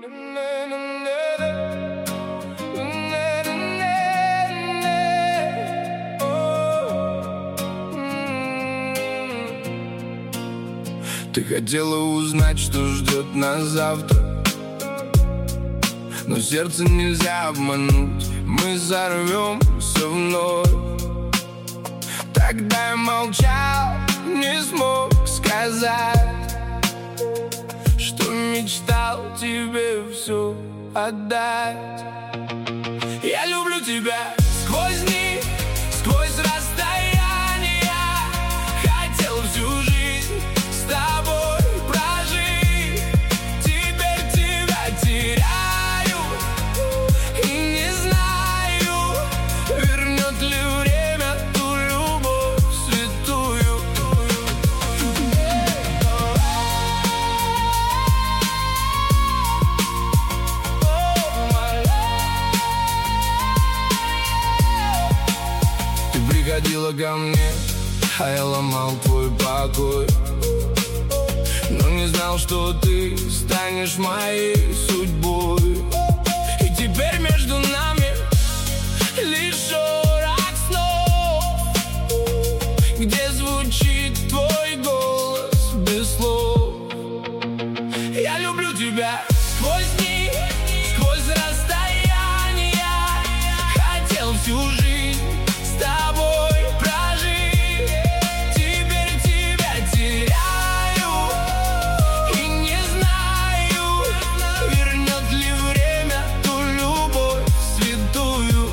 Ты хотела узнать, что ждет нас завтра, но сердце нельзя обмануть, мы взорвемся вновь. Тогда я молчал, не смог сказать, что мечтал тебе все отдать. Я люблю тебя сквозь дни, сквозь расстояния. Хотел всю жизнь с тобой прожить. Теперь тебя теряю и не знаю, вернет ли время ту любовь святую. Ты приходила ко мне, а я ломал твой покой, но не знал, что ты станешь моей судьбой. И теперь между нами лишь шорох снов, где звучит твой голос без слов. Я люблю тебя сквозь дни, сквозь расстояния. Хотел всю жизнь с тобой прожить. Теперь тебя теряю и не знаю, вернет ли время ту любовь святую.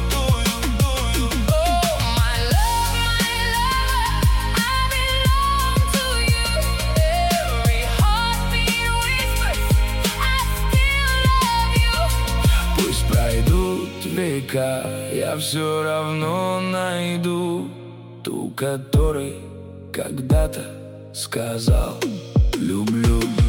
Oh, my love, I belong to you. Every heartbeat whispers, I still love you. Пусть пройдут века, я все равно найду ту, которой когда-то сказал люблю.